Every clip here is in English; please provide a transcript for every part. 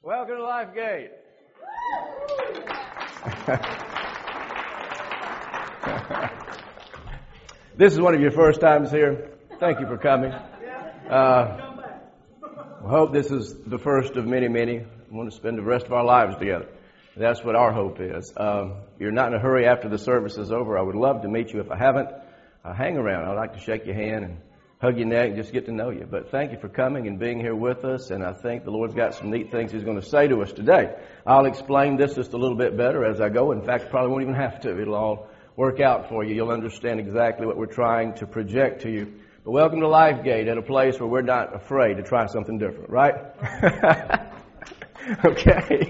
Welcome to LifeGate. This is one of your first times here. Thank you for coming. I hope this is the first of many, many. We want to spend the rest of our lives together. That's what our hope is. You're not in a hurry after the service is over. I would love to meet you. If I haven't, hang around. I'd like to shake your hand and hug your neck and just get to know you. But thank you for coming and being here with us. And I think the Lord's got some neat things He's going to say to us today. I'll explain this just a little bit better as I go. In fact, probably won't even have to. It'll all work out for you. You'll understand exactly what we're trying to project to you. But welcome to LifeGate, at a place where we're not afraid to try something different, right? Okay.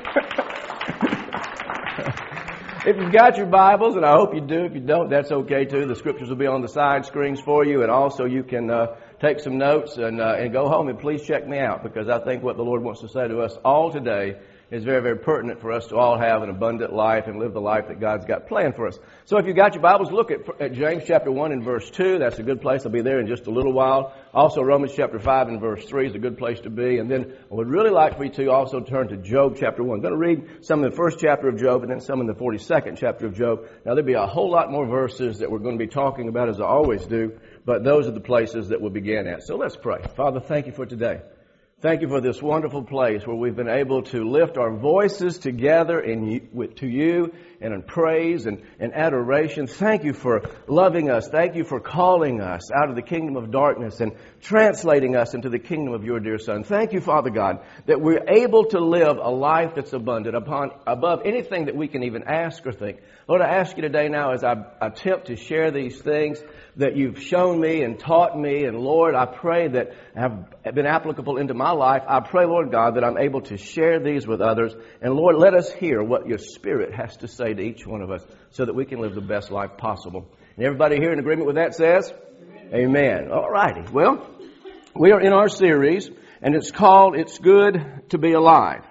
If you've got your Bibles, and I hope you do, if you don't, that's okay too. The scriptures will be on the side screens for you, and also you can take some notes and go home and please check me out, because I think what the Lord wants to say to us all today is very, very pertinent for us to all have an abundant life and live the life that God's got planned for us. So if you've got your Bibles, look at James chapter 1 and verse 2. That's a good place. I'll be there in just a little while. Also, Romans chapter 5 and verse 3 is a good place to be. And then I would really like for you to also turn to Job chapter 1. I'm going to read some in the first chapter of Job and then some in the 42nd chapter of Job. Now, there'll be a whole lot more verses that we're going to be talking about, as I always do, but those are the places that we'll begin at. So let's pray. Father, thank you for today. Thank you for this wonderful place where we've been able to lift our voices together to you and in praise and adoration. Thank you for loving us. Thank you for calling us out of the kingdom of darkness and translating us into the kingdom of your dear Son. Thank you, Father God, that we're able to live a life that's abundant above anything that we can even ask or think. Lord, I ask you today now, as I attempt to share these things that you've shown me and taught me, and Lord, I pray that have been applicable into my life. I pray, Lord God, that I'm able to share these with others. And Lord, let us hear what your Spirit has to say to each one of us so that we can live the best life possible. And everybody here in agreement with that says? Amen. All righty. Well, we are in our series, and it's called It's Good to Be Alive.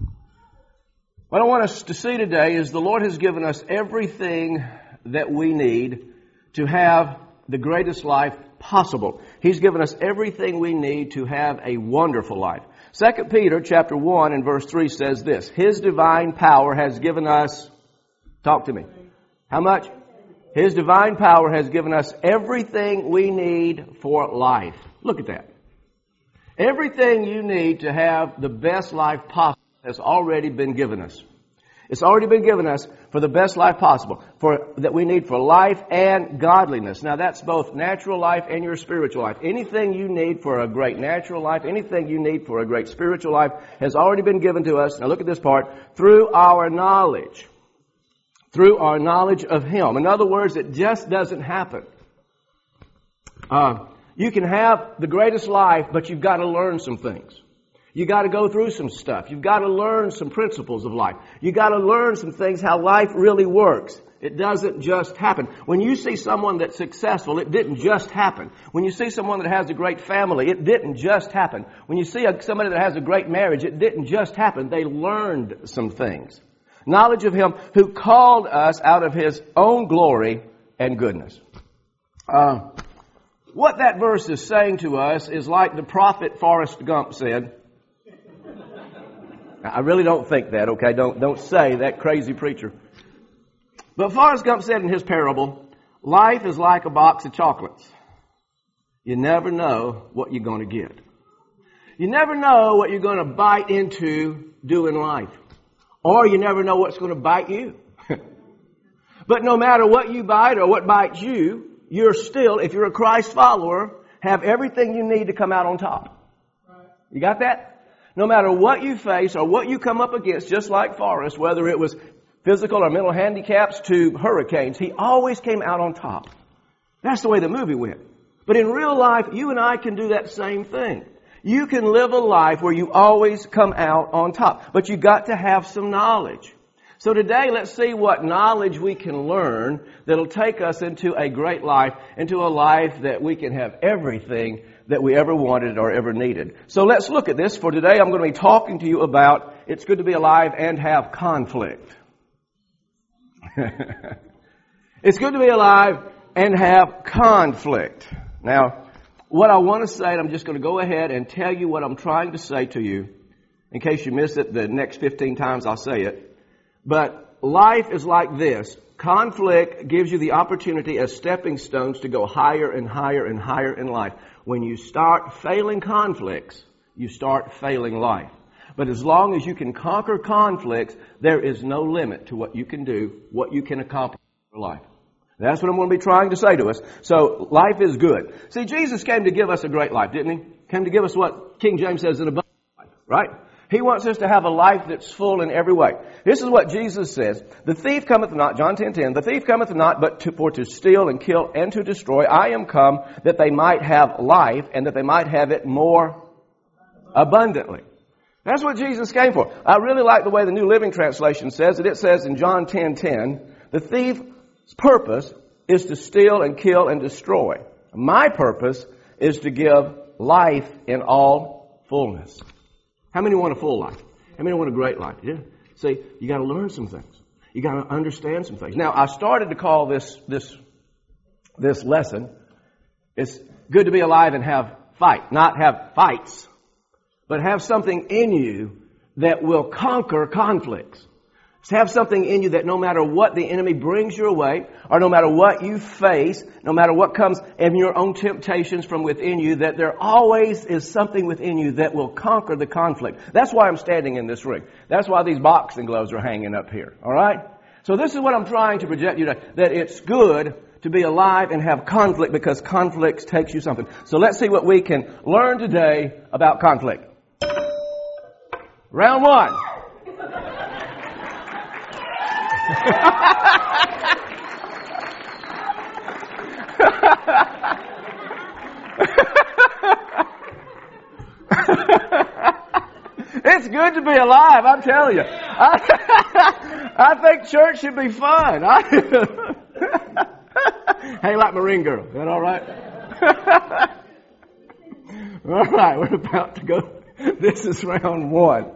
What I want us to see today is the Lord has given us everything that we need to have the greatest life possible. He's given us everything we need to have a wonderful life. 2 Peter chapter 1 and verse 3 says this: His divine power has given us, talk to me, how much? His divine power has given us everything we need for life. Look at that. Everything you need to have the best life possible has already been given us. It's already been given us for the best life possible, that we need for life and godliness. Now that's both natural life and your spiritual life. Anything you need for a great natural life, anything you need for a great spiritual life has already been given to us. Now look at this part. Through our knowledge. Through our knowledge of Him. In other words, it just doesn't happen. You can have the greatest life, but you've got to learn some things. You got to go through some stuff. You've got to learn some principles of life. You got to learn some things, how life really works. It doesn't just happen. When you see someone that's successful, it didn't just happen. When you see someone that has a great family, it didn't just happen. When you see somebody that has a great marriage, it didn't just happen. They learned some things. Knowledge of Him who called us out of His own glory and goodness. What that verse is saying to us is like the prophet Forrest Gump said. I really don't think that, okay? Don't say that, crazy preacher. But Forrest Gump said in his parable, life is like a box of chocolates. You never know what you're going to get. You never know what you're going to bite into doing life. Or you never know what's going to bite you. But no matter what you bite or what bites you, you're still, if you're a Christ follower, have everything you need to come out on top. You got that? No matter what you face or what you come up against, just like Forrest, whether it was physical or mental handicaps to hurricanes, he always came out on top. That's the way the movie went. But in real life, you and I can do that same thing. You can live a life where you always come out on top. But you got to have some knowledge. So today, let's see what knowledge we can learn that'll take us into a great life, into a life that we can have everything that we ever wanted or ever needed. So let's look at this. For today, I'm going to be talking to you about it's good to be alive and have conflict. It's good to be alive and have conflict. Now, what I want to say, and I'm just going to go ahead and tell you what I'm trying to say to you, In case you miss it, the next 15 times I'll say it. But life is like this. Conflict gives you the opportunity as stepping stones to go higher and higher and higher in life. When you start failing conflicts, you start failing life. But as long as you can conquer conflicts, there is no limit to what you can do, what you can accomplish in life. That's what I'm going to be trying to say to us. So life is good. See, Jesus came to give us a great life, didn't he? Came to give us what King James says, an abundant life, right? He wants us to have a life that's full in every way. This is what Jesus says. The thief cometh not, John 10:10, the thief cometh not but for to steal and kill and to destroy. I am come that they might have life and that they might have it more abundantly. That's what Jesus came for. I really like the way the New Living Translation says it. It says in John 10:10, the thief's purpose is to steal and kill and destroy. My purpose is to give life in all fullness. How many want a full life? How many want a great life? Yeah. See, you got to learn some things. You got to understand some things. Now, I started to call this lesson, it's good to be alive and have fight, not have fights, but have something in you that will conquer conflicts. Have something in you that no matter what the enemy brings your way, or no matter what you face, no matter what comes in your own temptations from within you, that there always is something within you that will conquer the conflict. That's why I'm standing in this ring. That's why these boxing gloves are hanging up here. All right? So this is what I'm trying to project you to, that it's good to be alive and have conflict because conflict takes you something. So let's see what we can learn today about conflict. Round one. It's good to be alive, I'm telling you. I think church should be fun. Hey, like Marine girl. Is that all right? All right, we're about to go. This is round one.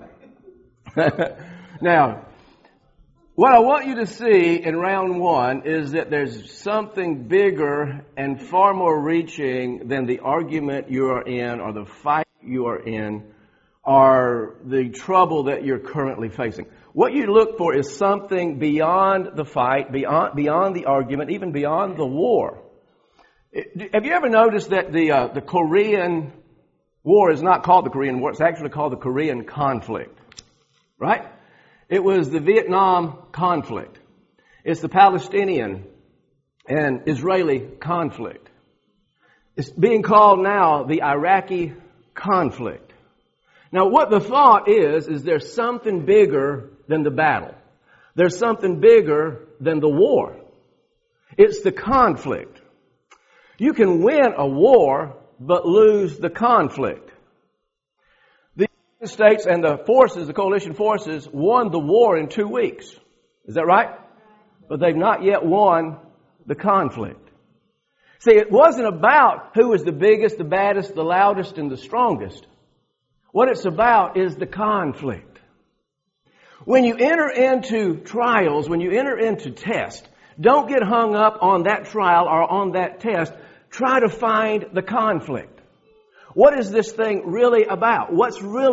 Now, what I want you to see in round one is that there's something bigger and far more reaching than the argument you are in or the fight you are in or the trouble that you're currently facing. What you look for is something beyond the fight, beyond the argument, even beyond the war. Have you ever noticed that the Korean War is not called the Korean War, it's actually called the Korean conflict, right? It was the Vietnam conflict. It's the Palestinian and Israeli conflict. It's being called now the Iraqi conflict. Now what the thought is there's something bigger than the battle. There's something bigger than the war. It's the conflict. You can win a war, but lose the conflict. The United States and the forces, the coalition forces, won the war in 2 weeks. Is that right? But they've not yet won the conflict. See, it wasn't about who was the biggest, the baddest, the loudest, and the strongest. What it's about is the conflict. When you enter into trials, when you enter into tests, don't get hung up on that trial or on that test. Try to find the conflict. What is this thing really about? What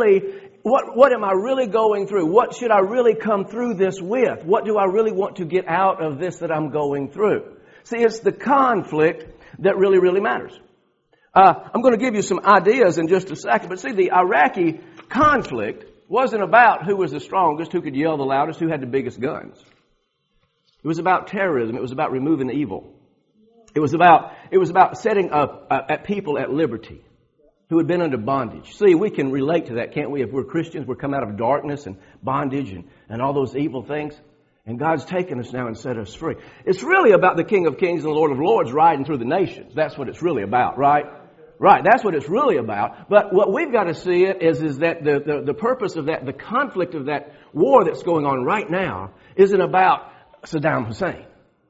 am I really going through? What should I really come through this with? What do I really want to get out of this that I'm going through? See, it's the conflict that really, really matters. I'm going to give you some ideas in just a second, but see, the Iraqi conflict wasn't about who was the strongest, who could yell the loudest, who had the biggest guns. It was about terrorism. It was about removing evil. It was about setting up people at liberty who had been under bondage. See, we can relate to that, can't we? If we're Christians, we're come out of darkness and bondage and all those evil things. And God's taken us now and set us free. It's really about the King of Kings and the Lord of Lords riding through the nations. That's what it's really about, right? Right, that's what it's really about. But what we've got to see it is that the purpose of that, the conflict of that war that's going on right now isn't about Saddam Hussein.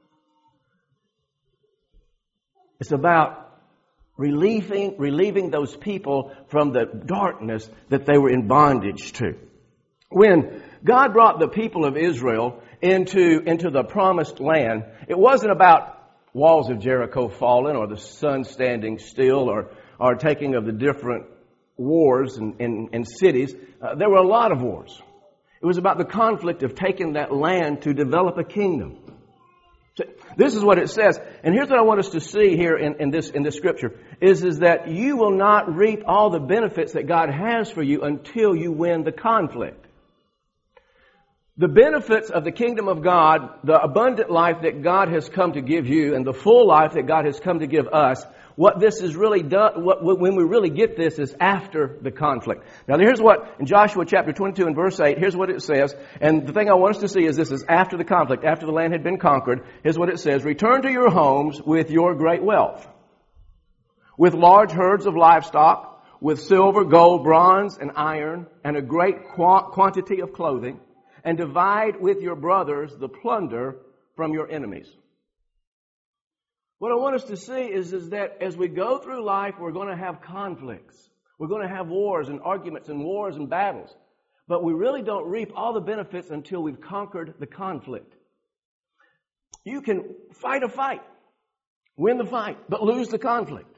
It's about relieving those people from the darkness that they were in bondage to. When God brought the people of Israel into the promised land, it wasn't about walls of Jericho falling or the sun standing still or taking of the different wars in cities, there were a lot of wars. It was about the conflict of taking that land to develop a kingdom. So this is what it says. And here's what I want us to see here in this scripture is that you will not reap all the benefits that God has for you until you win the conflict. The benefits of the kingdom of God, the abundant life that God has come to give you, and the full life that God has come to give us, what this is really done, when we really get this is after the conflict. Now here's what, in Joshua chapter 22 and verse 8, here's what it says. And the thing I want us to see is this is after the conflict, after the land had been conquered. Here's what it says. Return to your homes with your great wealth, with large herds of livestock, with silver, gold, bronze, and iron, and a great quantity of clothing, and divide with your brothers the plunder from your enemies. What I want us to see is that as we go through life, we're going to have conflicts. We're going to have wars and arguments and wars and battles. But we really don't reap all the benefits until we've conquered the conflict. You can fight a fight, win the fight, but lose the conflict.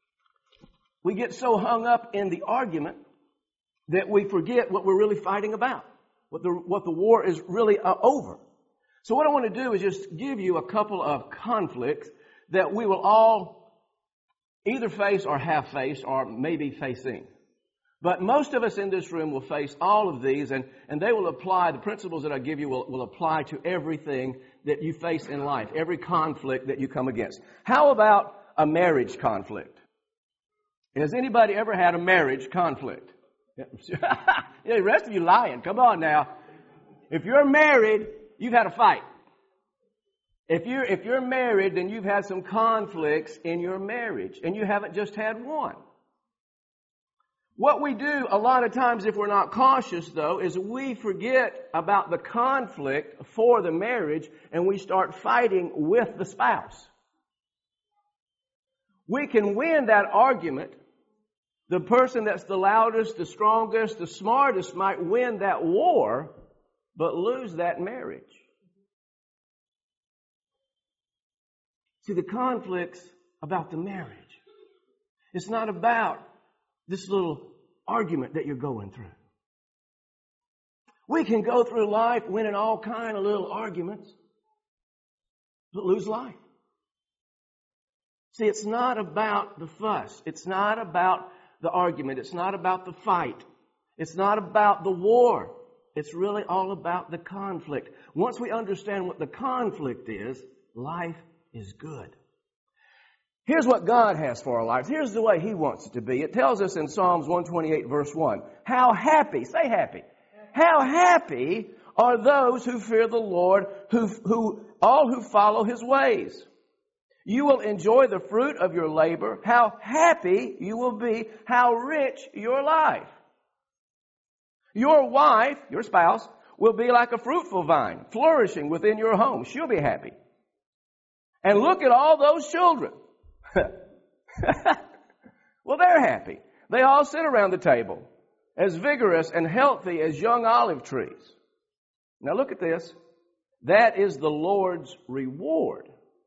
We get so hung up in the argument that we forget what we're really fighting about, what the war is really over. So what I want to do is just give you a couple of conflicts that we will all either face or have faced or maybe facing. But most of us in this room will face all of these, and they will apply, the principles that I give you will apply to everything that you face in life, every conflict that you come against. How about a marriage conflict? Has anybody ever had a marriage conflict? Yeah, the rest of you lying. Come on now. If you're married, you've had a fight. If you're married, then you've had some conflicts in your marriage, and you haven't just had one. What we do a lot of times if we're not cautious, though, is we forget about the conflict for the marriage, and we start fighting with the spouse. We can win that argument. The person that's the loudest, the strongest, the smartest might win that war, but lose that marriage. See, the conflict's about the marriage. It's not about this little argument that you're going through. We can go through life winning all kind of little arguments, but lose life. See, it's not about the fuss. It's not about the argument. It's not about the fight. It's not about the war. It's really all about the conflict. Once we understand what the conflict is, life is good. Here's what God has for our lives. Here's the way He wants it to be. It tells us in Psalms 128 verse 1, how happy, say happy, how happy are those who fear the Lord, all who follow His ways. You will enjoy the fruit of your labor. How happy you will be. How rich your life. Your wife, your spouse, will be like a fruitful vine, flourishing within your home. She'll be happy. And look at all those children. Well, they're happy. They all sit around the table, as vigorous and healthy as young olive trees. Now look at this. That is the Lord's reward.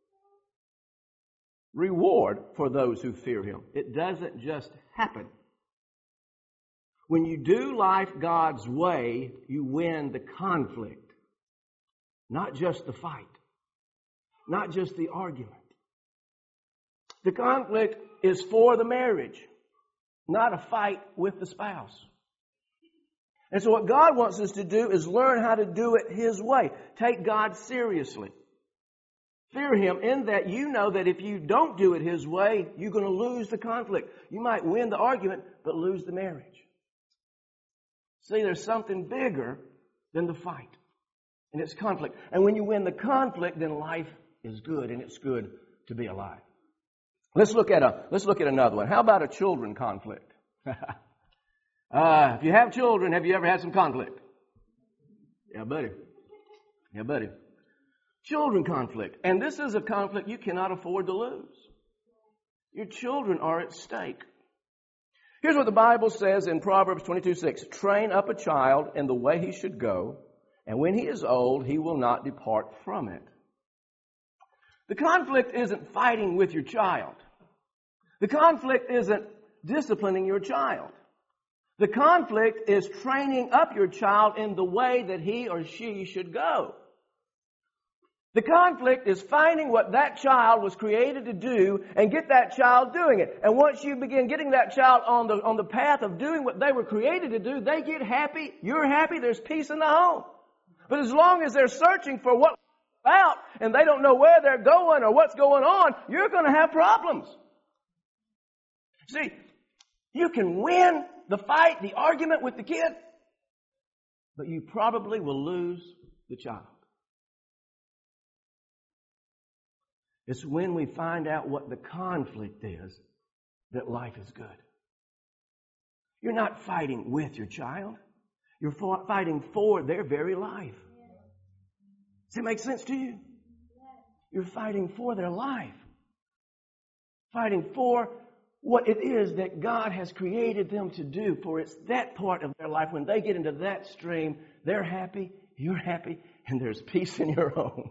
Reward for those who fear Him. It doesn't just happen. When you do life God's way, you win the conflict. Not just the fight. Not just the argument. The conflict is for the marriage, not a fight with the spouse. And so what God wants us to do is learn how to do it His way. Take God seriously. Fear Him in that you know that if you don't do it His way, you're going to lose the conflict. You might win the argument, but lose the marriage. See, there's something bigger than the fight. And it's conflict. And when you win the conflict, then life is good, and it's good to be alive. Let's look at another one. How about a children conflict? If you have children, have you ever had some conflict? Yeah, buddy. Children conflict. And this is a conflict you cannot afford to lose. Your children are at stake. Here's what the Bible says in Proverbs 22:6. Train up a child in the way he should go, and when he is old, he will not depart from it. The conflict isn't fighting with your child. The conflict isn't disciplining your child. The conflict is training up your child in the way that he or she should go. The conflict is finding what that child was created to do and get that child doing it. And once you begin getting that child on the path of doing what they were created to do, they get happy, you're happy, there's peace in the home. But as long as they're searching for what it's about and they don't know where they're going or what's going on, you're going to have problems. See, you can win the fight, the argument with the kid, but you probably will lose the child. It's when we find out what the conflict is that life is good. You're not fighting with your child. You're fighting for their very life. Does it make sense to you? You're fighting for their life. Fighting for what it is that God has created them to do. For it's that part of their life. When they get into that stream, they're happy, you're happy, and there's peace in your home.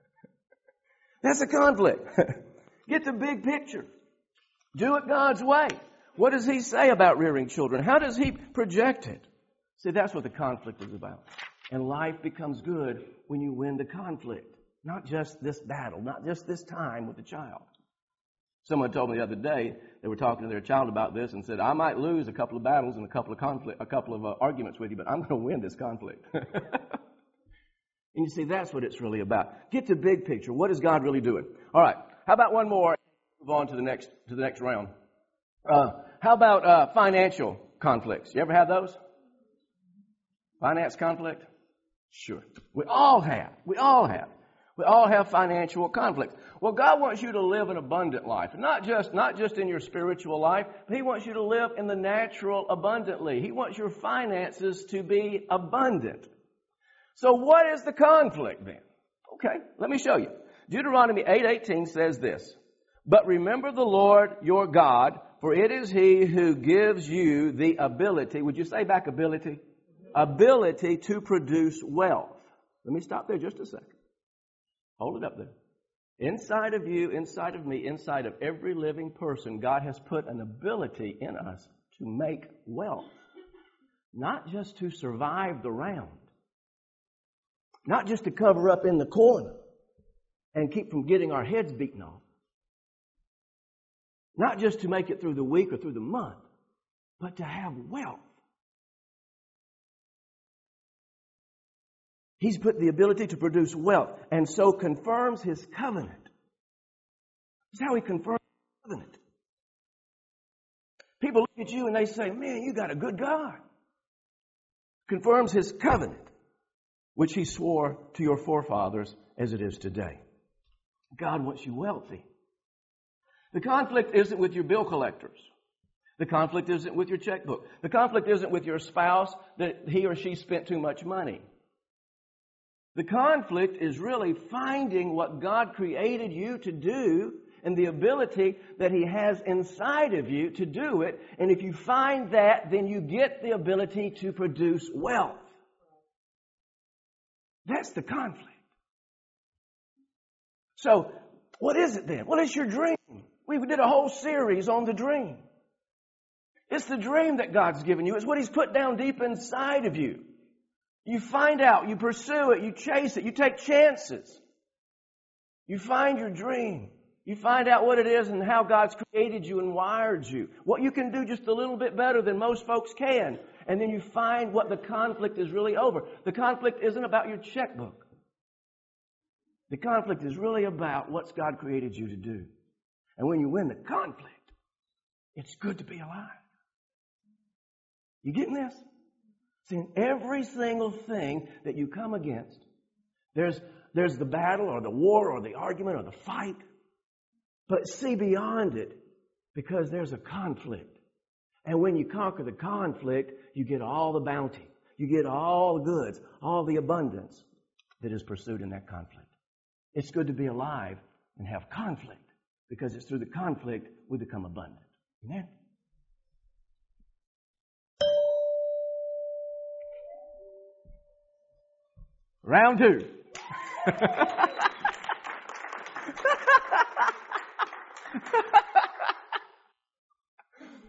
That's a conflict. Get the big picture. Do it God's way. What does He say about rearing children? How does He project it? See, that's what the conflict is about. And life becomes good when you win the conflict. Not just this battle, not just this time with the child. Someone told me the other day, they were talking to their child about this and said, I might lose a couple of battles and a couple of arguments with you, but I'm going to win this conflict. And you see, that's what it's really about. Get the big picture. What is God really doing? All right. How about one more? Move on to the next round. How about financial conflicts? You ever have those? Finance conflict? Sure. We all have. We all have financial conflicts. Well, God wants you to live an abundant life. Not just in your spiritual life, but He wants you to live in the natural abundantly. He wants your finances to be abundant. So what is the conflict then? Okay, let me show you. Deuteronomy 8:18 says this, But remember the Lord your God, for it is He who gives you the ability, would you say back ability? Ability to produce wealth. Let me stop there just a second. Hold it up there. Inside of you, inside of me, inside of every living person, God has put an ability in us to make wealth. Not just to survive the round. Not just to cover up in the corner and keep from getting our heads beaten off. Not just to make it through the week or through the month, but to have wealth. He's put the ability to produce wealth and so confirms His covenant. That's how He confirms His covenant. People look at you and they say, man, you got a good God. Confirms His covenant, which He swore to your forefathers as it is today. God wants you wealthy. The conflict isn't with your bill collectors. The conflict isn't with your checkbook. The conflict isn't with your spouse that he or she spent too much money. The conflict is really finding what God created you to do and the ability that He has inside of you to do it. And if you find that, then you get the ability to produce wealth. That's the conflict. So, what is it then? What is your dream? We did a whole series on the dream. It's the dream that God's given you. It's what He's put down deep inside of you. You find out, you pursue it, you chase it, you take chances. You find your dream. You find out what it is and how God's created you and wired you. What you can do just a little bit better than most folks can. And then you find what the conflict is really over. The conflict isn't about your checkbook. The conflict is really about what God created you to do. And when you win the conflict, it's good to be alive. You getting this? See, in every single thing that you come against, there's the battle or the war or the argument or the fight. But see beyond it, because there's a conflict. And when you conquer the conflict, you get all the bounty. You get all the goods, all the abundance that is pursued in that conflict. It's good to be alive and have conflict, because it's through the conflict we become abundant. Amen? Round two.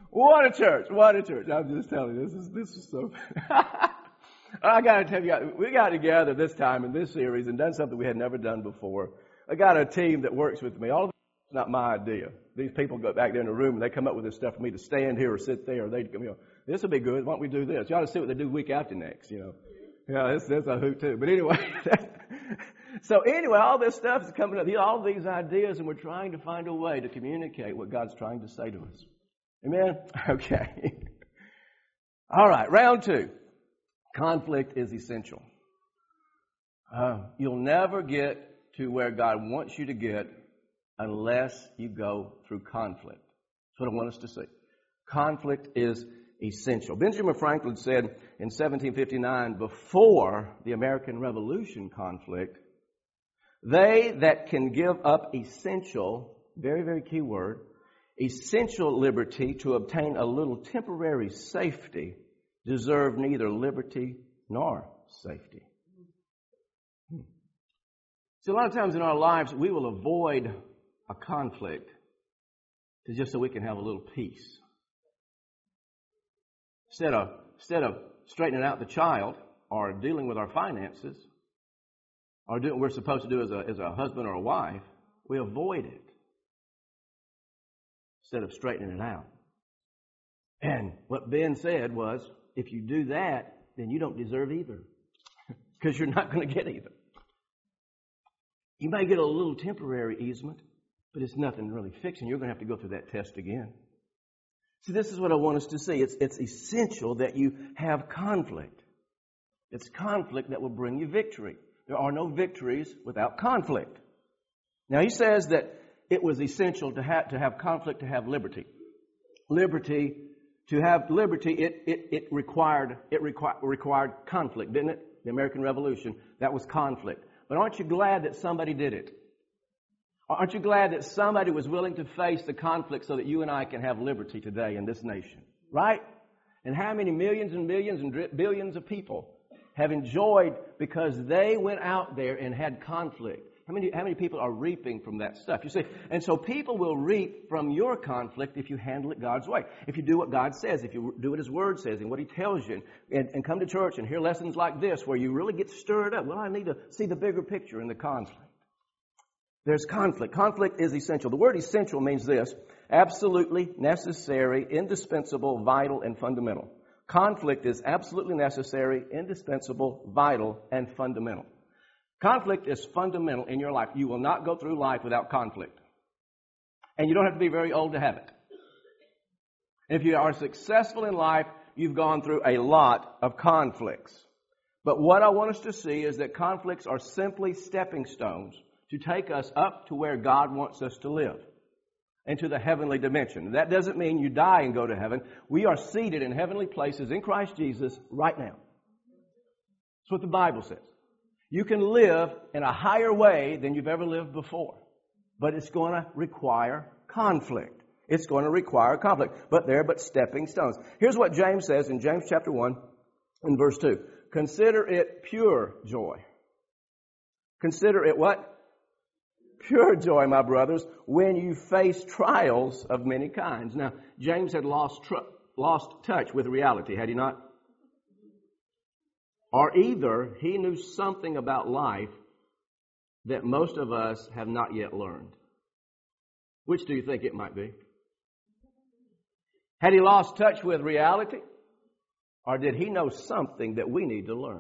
What a church. What a church. I'm just telling you, this is so... I got to tell you, we got together this time in this series and done something we had never done before. I got a team that works with me. All of it's not my idea. These people go back there in the room and they come up with this stuff for me to stand here or sit there. They, this will be good. Why don't we do this? You ought to see what they do week after next, Yeah, that's a hoot too. But anyway, so anyway, all this stuff is coming up. All these ideas, and we're trying to find a way to communicate what God's trying to say to us. Amen? Okay. All right, round 2. Conflict is essential. You'll never get to where God wants you to get unless you go through conflict. That's what I want us to see. Conflict is essential. Benjamin Franklin said in 1759, before the American Revolution conflict, they that can give up essential, very, very key word, essential liberty to obtain a little temporary safety deserve neither liberty nor safety. See, a lot of times in our lives, we will avoid a conflict just so we can have a little peace. Instead of straightening out the child or dealing with our finances or doing what we're supposed to do as a husband or a wife, we avoid it instead of straightening it out. And what Ben said was, if you do that, then you don't deserve either because you're not going to get either. You may get a little temporary easement, but it's nothing really fixing. You're going to have to go through that test again. See, this is what I want us to see. It's essential that you have conflict. It's conflict that will bring you victory. There are no victories without conflict. Now, he says that it was essential to have conflict to have liberty. To have liberty, it required conflict, didn't it? The American Revolution, that was conflict. But aren't you glad that somebody did it? Aren't you glad that somebody was willing to face the conflict so that you and I can have liberty today in this nation? Right? And how many millions and millions and billions of people have enjoyed because they went out there and had conflict? How many people are reaping from that stuff? You see, and so people will reap from your conflict if you handle it God's way. If you do what God says, if you do what His Word says and what He tells you, and come to church and hear lessons like this where you really get stirred up. Well, I need to see the bigger picture in the conflict. There's conflict. Conflict is essential. The word essential means this: absolutely necessary, indispensable, vital, and fundamental. Conflict is absolutely necessary, indispensable, vital, and fundamental. Conflict is fundamental in your life. You will not go through life without conflict. And you don't have to be very old to have it. If you are successful in life, you've gone through a lot of conflicts. But what I want us to see is that conflicts are simply stepping stones to take us up to where God wants us to live, into the heavenly dimension. That doesn't mean you die and go to heaven. We are seated in heavenly places in Christ Jesus right now. That's what the Bible says. You can live in a higher way than you've ever lived before, but it's going to require conflict. It's going to require conflict, but they're but stepping stones. Here's what James says in James chapter 1 and verse 2. Consider it pure joy. Consider it what? Pure joy, my brothers, when you face trials of many kinds. Now, James had lost touch with reality, had he not? Or either he knew something about life that most of us have not yet learned. Which do you think it might be? Had he lost touch with reality? Or did he know something that we need to learn?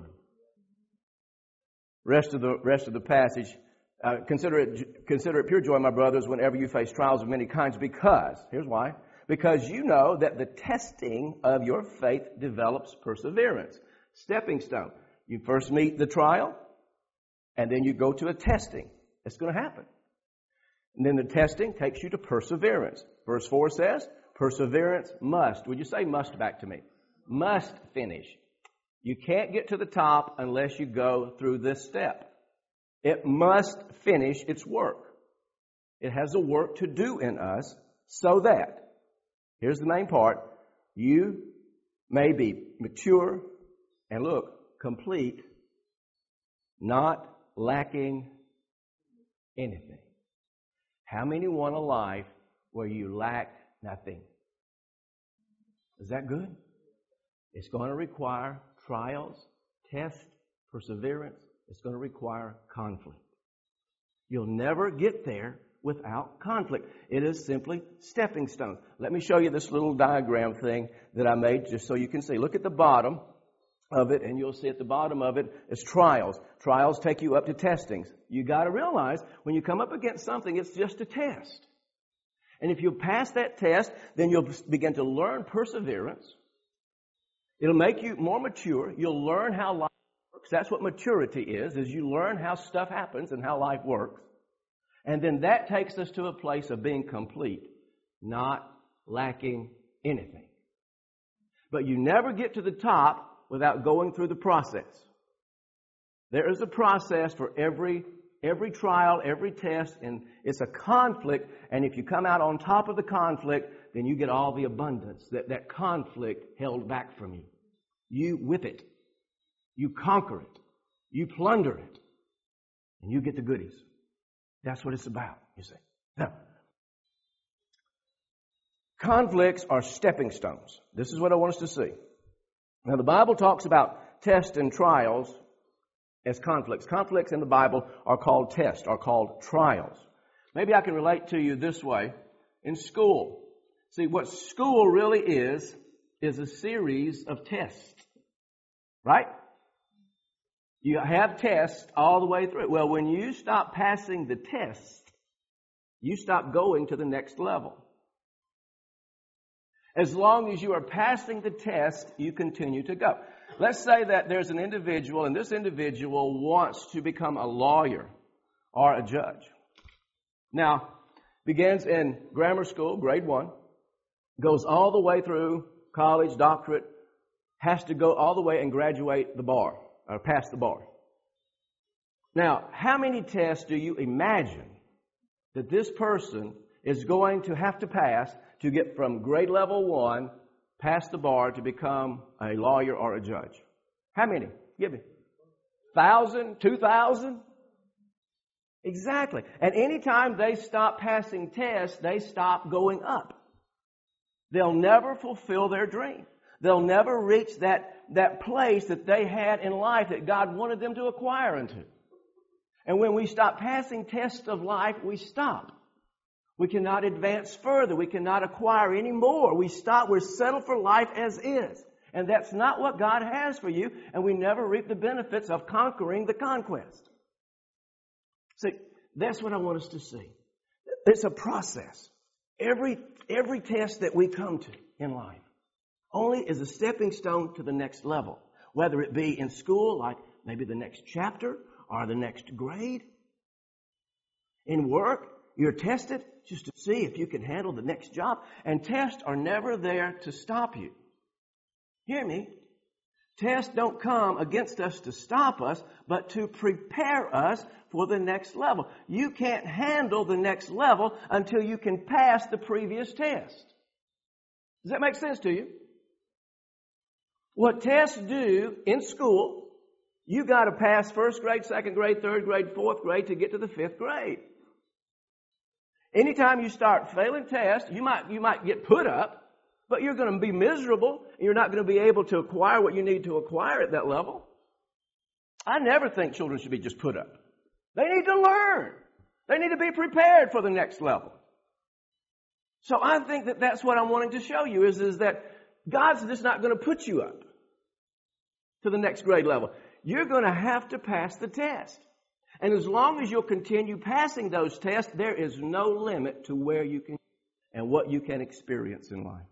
Rest of the passage. Consider it pure joy, my brothers, whenever you face trials of many kinds, because, here's why, because you know that the testing of your faith develops perseverance. Stepping stone. You first meet the trial, and then you go to a testing. It's going to happen. And then the testing takes you to perseverance. Verse 4 says, perseverance must. Would you say must back to me? Must finish. You can't get to the top unless you go through this step. It must finish its work. It has a work to do in us so that, here's the main part, you may be mature and look, complete, not lacking anything. How many want a life where you lack nothing? Is that good? It's going to require trials, tests, perseverance. It's going to require conflict. You'll never get there without conflict. It is simply stepping stones. Let me show you this little diagram thing that I made just so you can see. Look at the bottom of it, and you'll see at the bottom of it is trials. Trials take you up to testings. You got to realize when you come up against something, it's just a test. And if you pass that test, then you'll begin to learn perseverance. It'll make you more mature. You'll learn how life works. That's what maturity is you learn how stuff happens and how life works. And then that takes us to a place of being complete, not lacking anything. But you never get to the top without going through the process. There is a process for every trial, every test, and it's a conflict. And if you come out on top of the conflict, then you get all the abundance that conflict held back from you. You whip it. You conquer it. You plunder it. And you get the goodies. That's what it's about, you see. Now, conflicts are stepping stones. This is what I want us to see. Now, the Bible talks about tests and trials as conflicts. Conflicts in the Bible are called tests, are called trials. Maybe I can relate to you this way. In school, see, what school really is a series of tests. Right? You have tests all the way through. Well, when you stop passing the test, you stop going to the next level. As long as you are passing the test, you continue to go. Let's say that there's an individual, and this individual wants to become a lawyer or a judge. Now, begins in grammar school, grade 1, goes all the way through college, doctorate, has to go all the way and graduate the bar, or pass the bar. Now, how many tests do you imagine that this person is going to have to pass to get from grade level 1 past the bar to become a lawyer or a judge? How many? Give me. 1,000? 2,000? Exactly. And anytime they stop passing tests, they stop going up. They'll never fulfill their dream. They'll never reach that place that they had in life that God wanted them to acquire into. And when we stop passing tests of life, we stop. We cannot advance further. We cannot acquire any more. We stop. We're settled for life as is. And that's not what God has for you. And we never reap the benefits of conquering the conquest. See, that's what I want us to see. It's a process. Every test that we come to in life only is a stepping stone to the next level. Whether it be in school, like maybe the next chapter or the next grade. In work, you're tested just to see if you can handle the next job. And tests are never there to stop you. Hear me? Tests don't come against us to stop us, but to prepare us for the next level. You can't handle the next level until you can pass the previous test. Does that make sense to you? What tests do in school, you got to pass first grade, second grade, third grade, fourth grade to get to the fifth grade. Anytime you start failing tests, you might get put up, but you're going to be miserable. And you're not going to be able to acquire what you need to acquire at that level. I never think children should be just put up. They need to learn. They need to be prepared for the next level. So I think that that's what I'm wanting to show you is that God's just not going to put you up to the next grade level. You're going to have to pass the test. And as long as you'll continue passing those tests, there is no limit to where you can and what you can experience in life.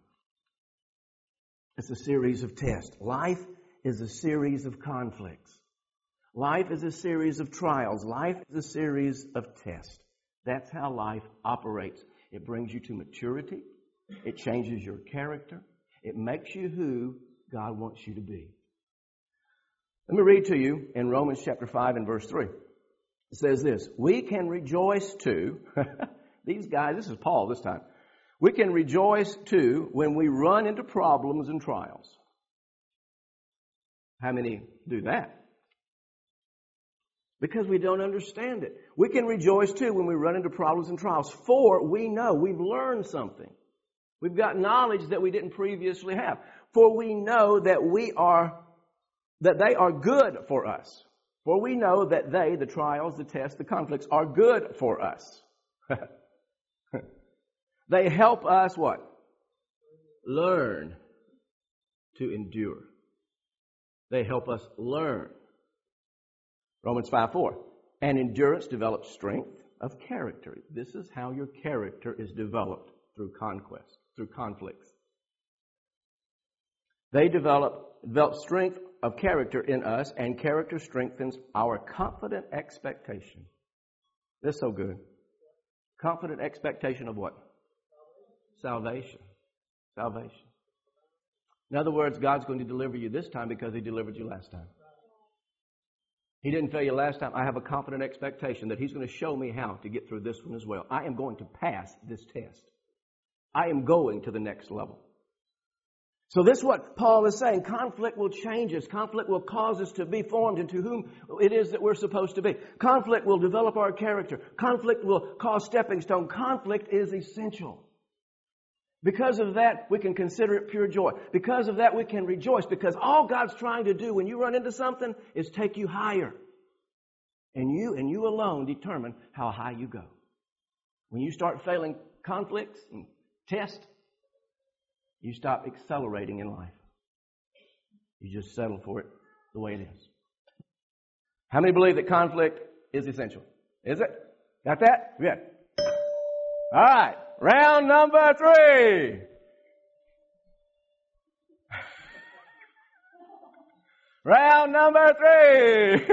It's a series of tests. Life is a series of conflicts. Life is a series of trials. Life is a series of tests. That's how life operates. It brings you to maturity. It changes your character. It makes you who God wants you to be. Let me read to you in Romans chapter 5 and verse 3. It says this, we can rejoice too. These guys, this is Paul this time. We can rejoice too when we run into problems and trials. How many do that? Because we don't understand it. We can rejoice too when we run into problems and trials. For we know, we've learned something. We've got knowledge that we didn't previously have. For we know that they are good for us. For we know that they, the trials, the tests, the conflicts, are good for us. They help us what? Learn to endure. They help us learn. Romans 5:4. And endurance develops strength of character. This is how your character is developed through conquest, through conflicts. They develop strength of character in us, and character strengthens our confident expectation. This is so good. Confident expectation of what? Salvation. Salvation. In other words, God's going to deliver you this time because He delivered you last time. He didn't fail you last time. I have a confident expectation that He's going to show me how to get through this one as well. I am going to pass this test. I am going to the next level. So this is what Paul is saying. Conflict will change us. Conflict will cause us to be formed into whom it is that we're supposed to be. Conflict will develop our character. Conflict will cause stepping stone. Conflict is essential. Because of that, we can consider it pure joy. Because of that, we can rejoice. Because all God's trying to do when you run into something is take you higher. And you alone determine how high you go. When you start failing conflicts and tests, you stop accelerating in life. You just settle for it the way it is. How many believe that conflict is essential? Is it? Got that? Good. All right. Round number 3. Round number 3.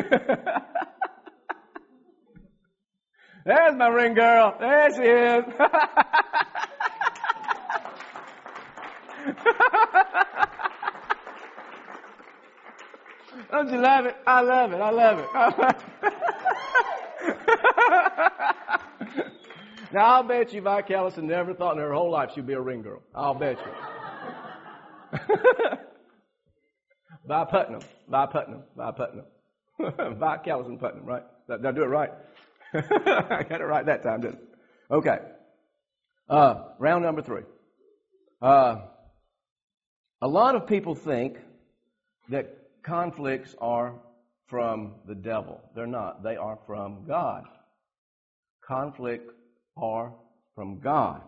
There's my ring girl. There she is. Don't you love it? I love it. I love it. Now, I'll bet you Vi Callison never thought in her whole life she'd be a ring girl. I'll bet you. Vi Putnam. Vi Putnam. Vi Putnam. Vi Callison Putnam, right? Did I do it right? I got it right that time, didn't I? Okay. Round number 3. A lot of people think that conflicts are from the devil. They're not. They are from God. Conflict are from God.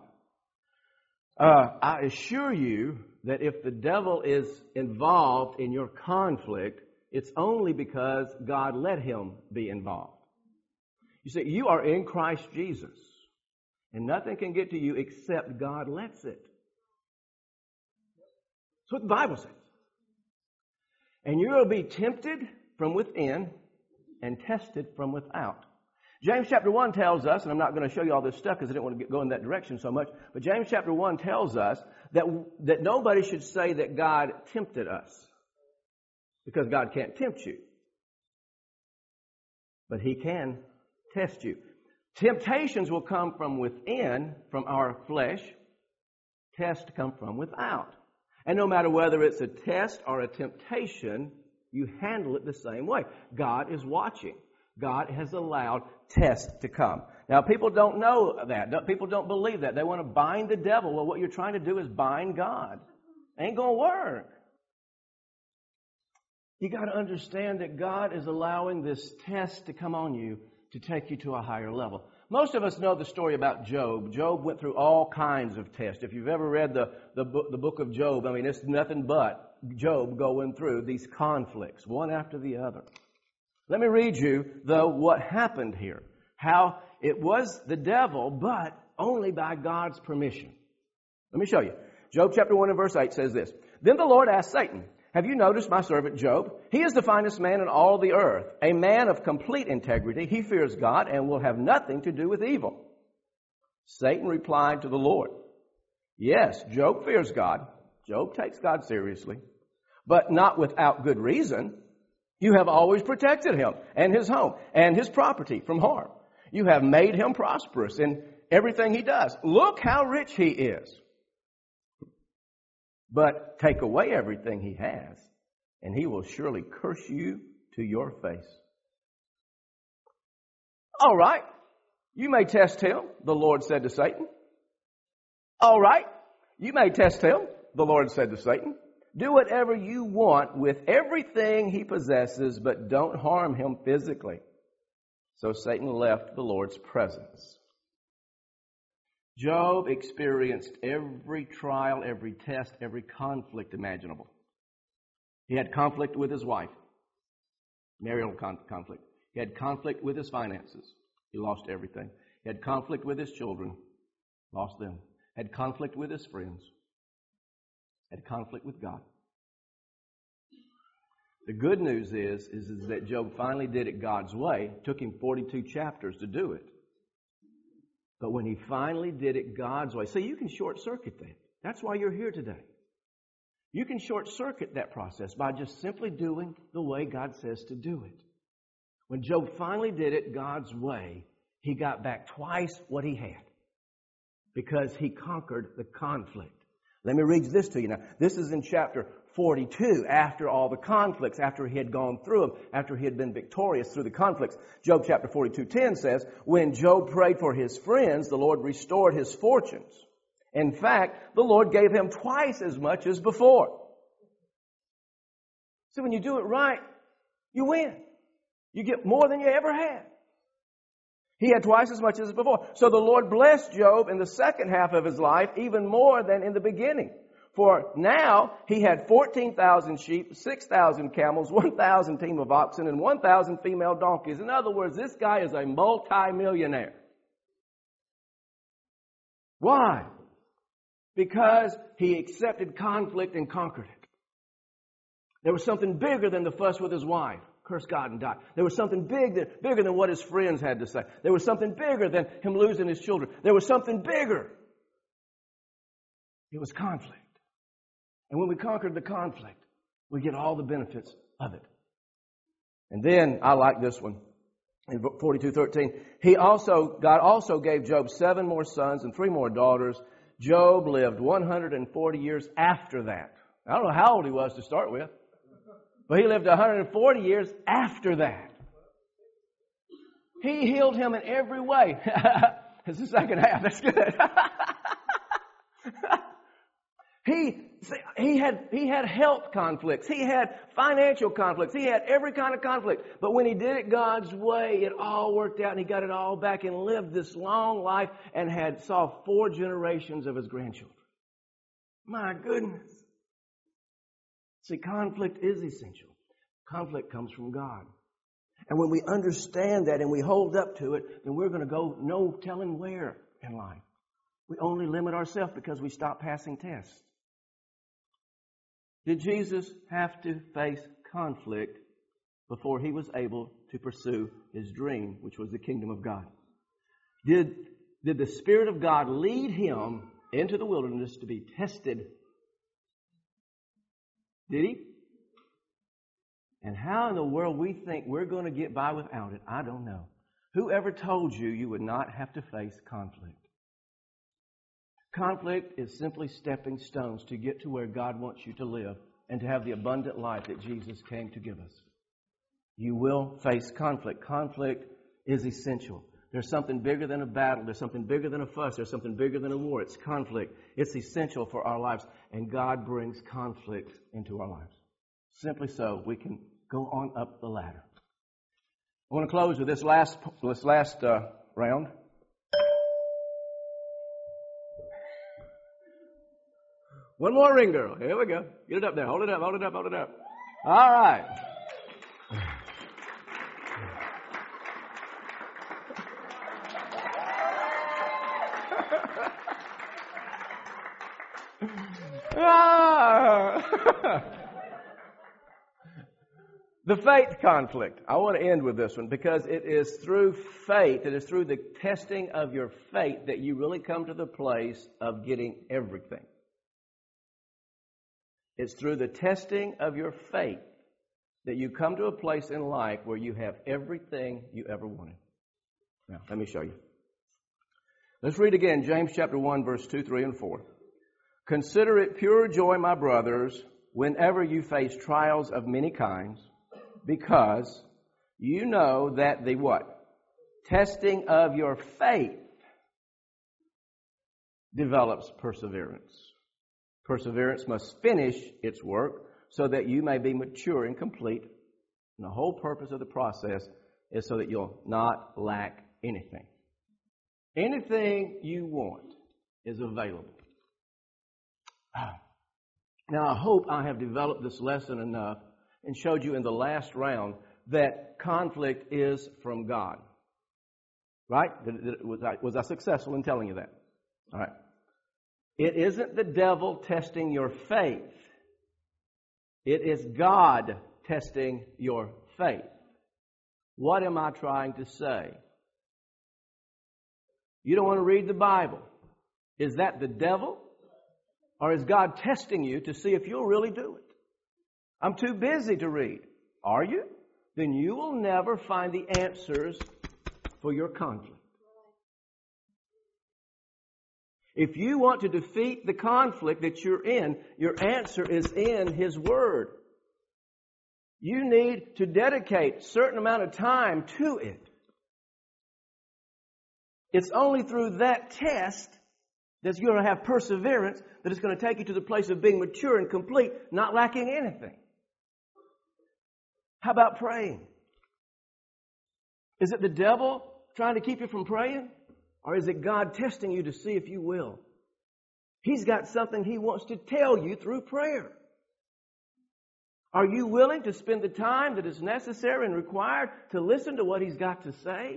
I assure you that if the devil is involved in your conflict, it's only because God let him be involved. You see, you are in Christ Jesus, and nothing can get to you except God lets it. That's what the Bible says. And you will be tempted from within and tested from without. James chapter 1 tells us, and I'm not going to show you all this stuff because I didn't want to go in that direction so much, but James chapter 1 tells us that nobody should say that God tempted us, because God can't tempt you. But He can test you. Temptations will come from within, from our flesh. Tests come from without. And no matter whether it's a test or a temptation, you handle it the same way. God is watching. God has allowed tests to come. Now, people don't know that. People don't believe that. They want to bind the devil. Well, what you're trying to do is bind God. Ain't going to work. You got to understand that God is allowing this test to come on you to take you to a higher level. Most of us know the story about Job. Job went through all kinds of tests. If you've ever read the book of Job, I mean, it's nothing but Job going through these conflicts, one after the other. Let me read you, though, what happened here. How it was the devil, but only by God's permission. Let me show you. Job chapter 1 and verse 8 says this. Then the Lord asked Satan, have you noticed my servant Job? He is the finest man in all the earth, a man of complete integrity. He fears God and will have nothing to do with evil. Satan replied to the Lord, yes, Job fears God. Job takes God seriously, but not without good reason. You have always protected him and his home and his property from harm. You have made him prosperous in everything he does. Look how rich he is. But take away everything he has, and he will surely curse you to your face. All right, you may test him, the Lord said to Satan. All right, You may test him, the Lord said to Satan. Do whatever you want with everything he possesses, but don't harm him physically. So Satan left the Lord's presence. Job experienced every trial, every test, every conflict imaginable. He had conflict with his wife, marital conflict. He had conflict with his finances. He lost everything. He had conflict with his children, lost them. Had conflict with his friends. Had conflict with God. The good news is that Job finally did it God's way. It took him 42 chapters to do it. But when he finally did it God's way, see, you can short-circuit that. That's why you're here today. You can short-circuit that process by just simply doing the way God says to do it. When Job finally did it God's way, he got back twice what he had because he conquered the conflict. Let me read this to you now. This is in chapter 42, after all the conflicts, after he had gone through them, after he had been victorious through the conflicts. Job chapter 42:10 says, when Job prayed for his friends, the Lord restored his fortunes. In fact, the Lord gave him twice as much as before. So when you do it right, you win. You get more than you ever had. He had twice as much as before. So the Lord blessed Job in the second half of his life even more than in the beginning. For now he had 14,000 sheep, 6,000 camels, 1,000 team of oxen, and 1,000 female donkeys. In other words, this guy is a multi-millionaire. Why? Because he accepted conflict and conquered it. There was something bigger than the fuss with his wife. Curse God and die. There was something bigger than what his friends had to say. There was something bigger than him losing his children. There was something bigger. It was conflict. And when we conquered the conflict, we get all the benefits of it. And then, I like this one. In 42:13, God also gave Job 7 more sons and 3 more daughters. Job lived 140 years after that. I don't know how old he was to start with, but he lived 140 years after that. He healed him in every way. It's the second half. That's good. He had health conflicts. He had financial conflicts. He had every kind of conflict. But when he did it God's way, it all worked out and he got it all back and lived this long life and saw 4 generations of his grandchildren. My goodness. See, conflict is essential. Conflict comes from God. And when we understand that and we hold up to it, then we're going to go no telling where in life. We only limit ourselves because we stop passing tests. Did Jesus have to face conflict before he was able to pursue his dream, which was the kingdom of God? Did the Spirit of God lead him into the wilderness to be tested? Did he? And how in the world we think we're going to get by without it, I don't know. Whoever told you you would not have to face conflict? Conflict is simply stepping stones to get to where God wants you to live and to have the abundant life that Jesus came to give us. You will face conflict. Conflict is essential. There's something bigger than a battle. There's something bigger than a fuss. There's something bigger than a war. It's conflict. It's essential for our lives. And God brings conflict into our lives. Simply so, we can go on up the ladder. I want to close with this last round. One more ring, girl. Here we go. Get it up there. Hold it up, hold it up, hold it up. All right. The faith conflict. I want to end with this one because it is through faith, it is through the testing of your faith that you really come to the place of getting everything. It's through the testing of your faith that you come to a place in life where you have everything you ever wanted. Now, let me show you. Let's read again James chapter 1, verse 2, 3, and 4. Consider it pure joy, my brothers, whenever you face trials of many kinds, because you know that the what? Testing of your faith develops perseverance. Perseverance must finish its work so that you may be mature and complete. And the whole purpose of the process is so that you'll not lack anything. Anything you want is available. Now, I hope I have developed this lesson enough and showed you in the last round that conflict is from God. Right? Was I successful in telling you that? All right. It isn't the devil testing your faith. It is God testing your faith. What am I trying to say? You don't want to read the Bible. Is that the devil? Or is God testing you to see if you'll really do it? I'm too busy to read. Are you? Then you will never find the answers for your conflict. If you want to defeat the conflict that you're in, your answer is in His Word. You need to dedicate a certain amount of time to it. It's only through that test that you're going to have perseverance that it's going to take you to the place of being mature and complete, not lacking anything. How about praying? Is it the devil trying to keep you from praying? Or is it God testing you to see if you will? He's got something He wants to tell you through prayer. Are you willing to spend the time that is necessary and required to listen to what He's got to say?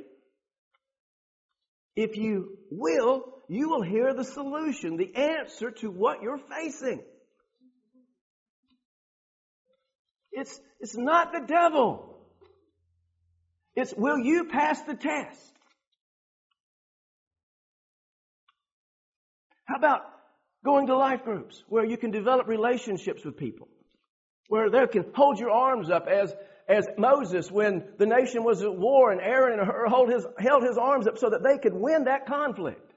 If you will, you will hear the solution, the answer to what you're facing. It's not the devil. It's, will you pass the test? How about going to life groups where you can develop relationships with people? Where they can hold your arms up as Moses, when the nation was at war, and Aaron and Hur held his arms up so that they could win that conflict.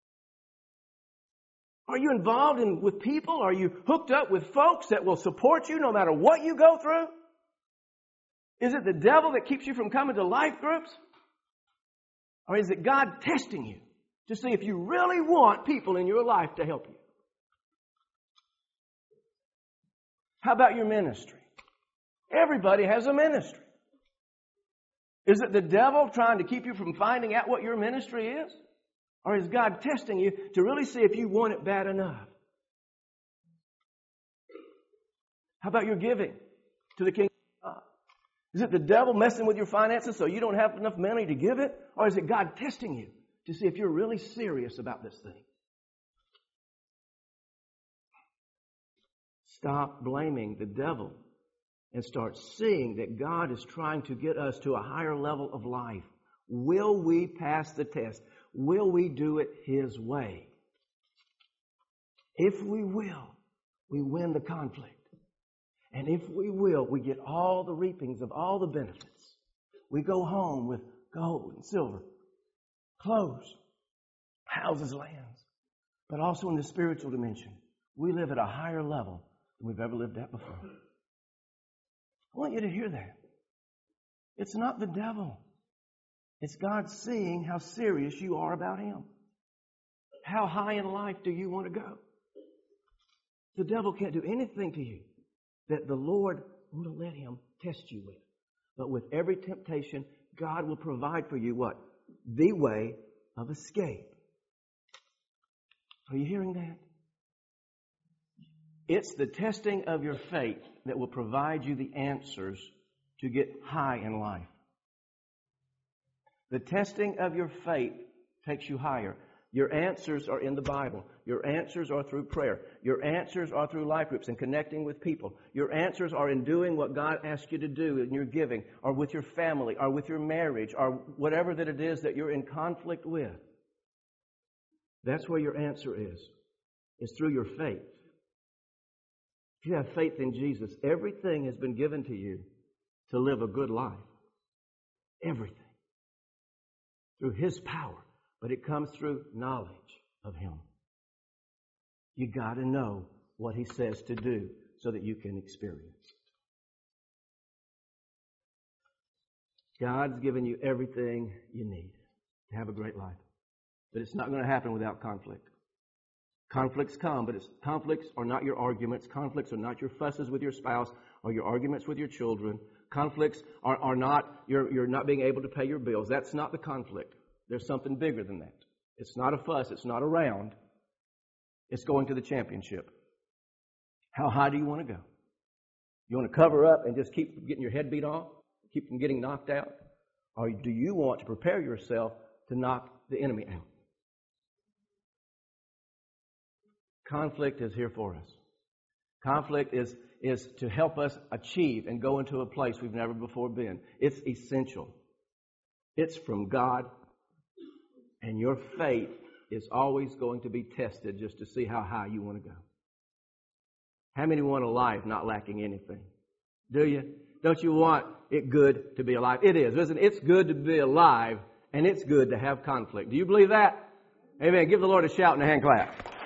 Are you involved with people? Are you hooked up with folks that will support you no matter what you go through? Is it the devil that keeps you from coming to life groups? Or is it God testing you to see if you really want people in your life to help you? How about your ministry? Everybody has a ministry. Is it the devil trying to keep you from finding out what your ministry is? Or is God testing you to really see if you want it bad enough? How about your giving to the kingdom of God? Is it the devil messing with your finances so you don't have enough money to give it? Or is it God testing you to see if you're really serious about this thing? Stop blaming the devil and start seeing that God is trying to get us to a higher level of life. Will we pass the test? Will we do it His way? If we will, we win the conflict. And if we will, we get all the reapings of all the benefits. We go home with gold and silver, clothes, houses, lands, but also in the spiritual dimension. We live at a higher level than we've ever lived at before. I want you to hear that. It's not the devil. It's God seeing how serious you are about Him. How high in life do you want to go? The devil can't do anything to you that the Lord won't let him test you with. But with every temptation, God will provide for you what? The way of escape. Are you hearing that? It's the testing of your faith that will provide you the answers to get high in life. The testing of your faith takes you higher. Your answers are in the Bible. Your answers are through prayer. Your answers are through life groups and connecting with people. Your answers are in doing what God asks you to do in your giving, or with your family, or with your marriage, or whatever that it is that you're in conflict with. That's where your answer is through your faith. If you have faith in Jesus, everything has been given to you to live a good life. Everything. Through His power. But it comes through knowledge of Him. You got to know what He says to do so that you can experience it. God's given you everything you need to have a great life. But it's not going to happen without conflict. Conflicts come, but conflicts are not your arguments. Conflicts are not your fusses with your spouse or your arguments with your children. Conflicts are not you're not being able to pay your bills. That's not the conflict. There's something bigger than that. It's not a fuss. It's not a round. It's going to the championship. How high do you want to go? You want to cover up and just keep getting your head beat off? Keep from getting knocked out? Or do you want to prepare yourself to knock the enemy out? Conflict is here for us. Conflict is to help us achieve and go into a place we've never before been. It's essential. It's from God. And your faith is always going to be tested just to see how high you want to go. How many want a life not lacking anything? Do you? Don't you want it good to be alive? It is, isn't it? It's good to be alive, and it's good to have conflict. Do you believe that? Amen. Give the Lord a shout and a hand clap.